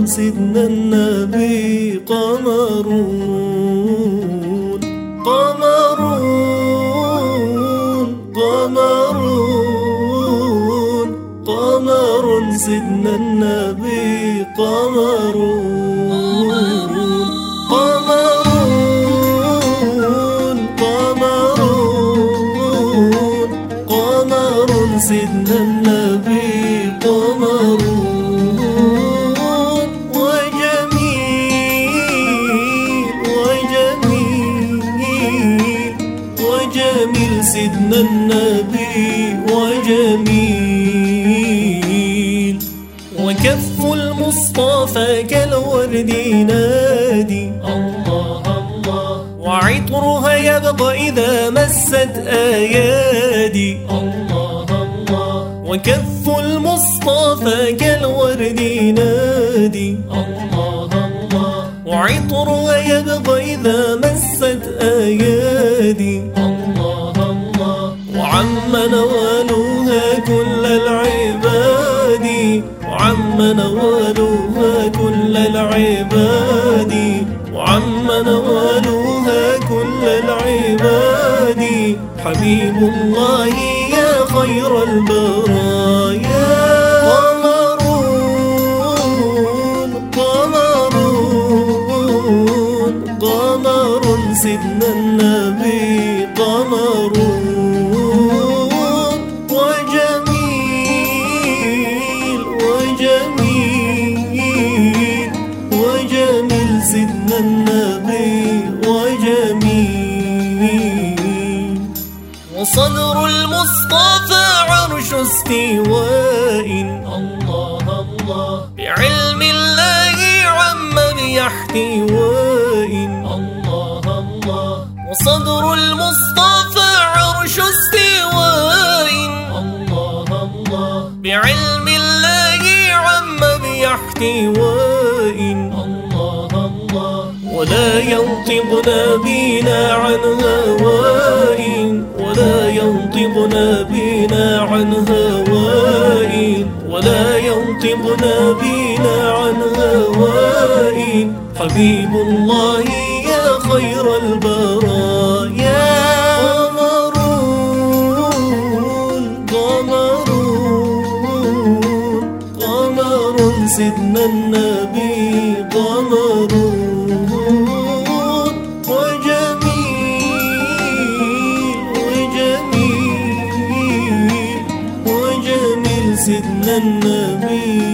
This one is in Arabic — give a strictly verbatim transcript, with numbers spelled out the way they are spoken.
سيدنا النبي قمرون قمرون قمرون قمر سيدنا النبي قمرون قمرون قمرون قمر سيدنا النبي قمرون وجميل وجميل وجميل سيدنا النبي وجميل وكف المصطفى كالورد ينادي الله الله وعطرها يبقى إذا مست أيادي الله الله وكف المصطفى كالورد ينادي الله الله وعطرها يبقى إذا مست أيادي الله الله وعم نوالها كل العباد وعم نوالها كل العباد وعم نوالها كل العباد حبيب الله يا خير البرايا قمرون قمرون قمر سيدنا النبي قمرون وجميل وجميل وجميل سيدنا النبي وجميل وصدر المصطفى عرش استواء الله الله بعلم الله عم باحتواء الله الله وصدر المصطفى عرش استواء الله الله بعلم الله عم باحتواء الله الله ولا ينطق نبينا عن هواء ولا ينطق نبينا عن هواء ولا ينطق نبينا عن هواء حبيب الله يا خير البرايا قمرون قمرون قمر سيدنا النبي قمرون وجميل وجميل وجميل سيدنا النبي